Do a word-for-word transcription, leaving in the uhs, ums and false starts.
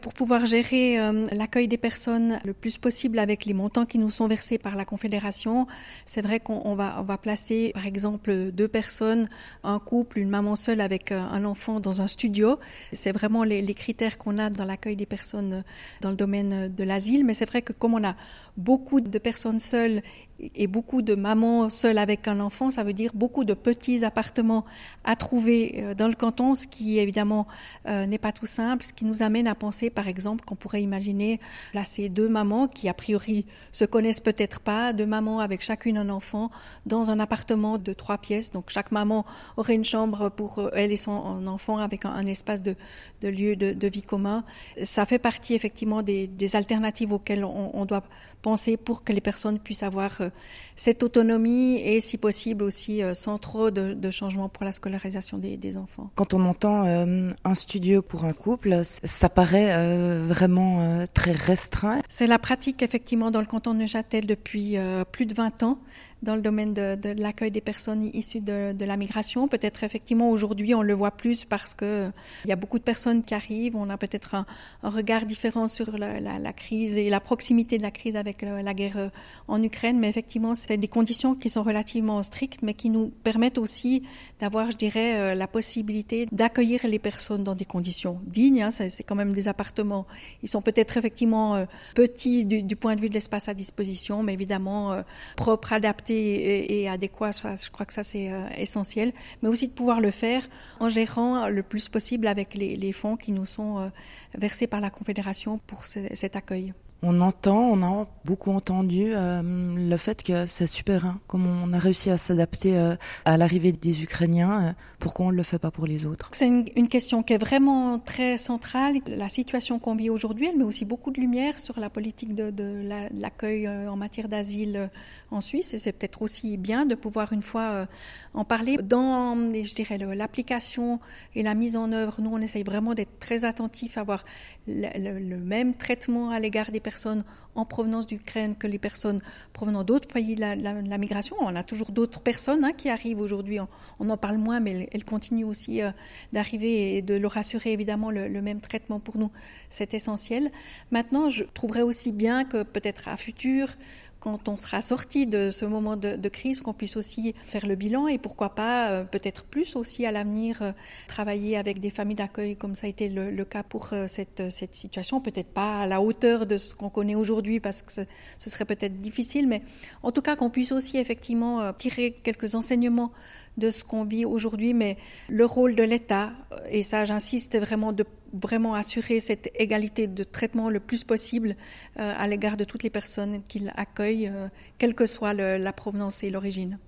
Pour pouvoir gérer euh, l'accueil des personnes le plus possible avec les montants qui nous sont versés par la Confédération, c'est vrai qu'on on va, on va placer par exemple deux personnes, un couple, une maman seule avec un enfant dans un studio. C'est vraiment les, les critères qu'on a dans l'accueil des personnes dans le domaine de l'asile. Mais c'est vrai que comme on a beaucoup de personnes seules et beaucoup de mamans seules avec un enfant, ça veut dire beaucoup de petits appartements à trouver dans le canton, ce qui évidemment euh, n'est pas tout simple, ce qui nous amène à penser par exemple qu'on pourrait imaginer placer deux mamans qui a priori se connaissent peut-être pas, deux mamans avec chacune un enfant dans un appartement de trois pièces. Donc chaque maman aurait une chambre pour elle et son enfant avec un, un espace de, de lieu de, de vie commun. Ça fait partie effectivement des, des alternatives auxquelles on, on doit penser pour que les personnes puissent avoir euh, cette autonomie et si possible aussi euh, sans trop de, de changements pour la scolarisation des, des enfants. Quand on entend euh, un studio pour un couple, ça paraît euh, vraiment euh, très restreint. C'est la pratique effectivement dans le canton de Neuchâtel depuis euh, plus de vingt ans dans le domaine de, de l'accueil des personnes issues de, de la migration. Peut-être effectivement aujourd'hui on le voit plus parce que il y a beaucoup de personnes qui arrivent. On a peut-être un, un regard différent sur la, la, la crise et la proximité de la crise avec la, la guerre en Ukraine. Mais effectivement, c'est des conditions qui sont relativement strictes, mais qui nous permettent aussi d'avoir, je dirais, la possibilité d'accueillir les personnes dans des conditions dignes. Hein. C'est, c'est quand même des appartements. Ils sont peut-être effectivement euh, petits du, du point de vue de l'espace à disposition, mais évidemment euh, propres, adaptés et, et adéquat, je crois que ça c'est euh, essentiel, mais aussi de pouvoir le faire en gérant le plus possible avec les, les fonds qui nous sont euh, versés par la Confédération pour ce, cet accueil. On entend, on a beaucoup entendu euh, le fait que c'est super, hein, comme on a réussi à s'adapter euh, à l'arrivée des Ukrainiens, euh, pourquoi on ne le fait pas pour les autres? C'est une, une question qui est vraiment très centrale. La situation qu'on vit aujourd'hui, elle met aussi beaucoup de lumière sur la politique de, de, la, de l'accueil euh, en matière d'asile euh, en Suisse, et c'est peut-être aussi bien de pouvoir une fois euh, en parler. Dans, je dirais, le, l'application et la mise en œuvre, nous on essaye vraiment d'être très attentifs à avoir le, le, le même traitement à l'égard des personnes personnes en provenance d'Ukraine que les personnes provenant d'autres pays de la, la, la migration. On a toujours d'autres personnes hein, qui arrivent aujourd'hui. On, on en parle moins, mais elles, elles continuent aussi euh, d'arriver et de leur assurer évidemment le, le même traitement pour nous. C'est essentiel. Maintenant, je trouverais aussi bien que peut-être à futur, quand on sera sorti de ce moment de, de crise, qu'on puisse aussi faire le bilan et pourquoi pas, euh, peut-être plus aussi à l'avenir, euh, travailler avec des familles d'accueil comme ça a été le, le cas pour euh, cette, cette situation. Peut-être pas à la hauteur de ce qu'on connaît aujourd'hui parce que ce, ce serait peut-être difficile, mais en tout cas qu'on puisse aussi effectivement euh, tirer quelques enseignements de ce qu'on vit aujourd'hui, mais le rôle de l'État, et ça j'insiste vraiment de vraiment assurer cette égalité de traitement le plus possible euh, à l'égard de toutes les personnes qu'il accueille, euh, quelle que soit le, la provenance et l'origine.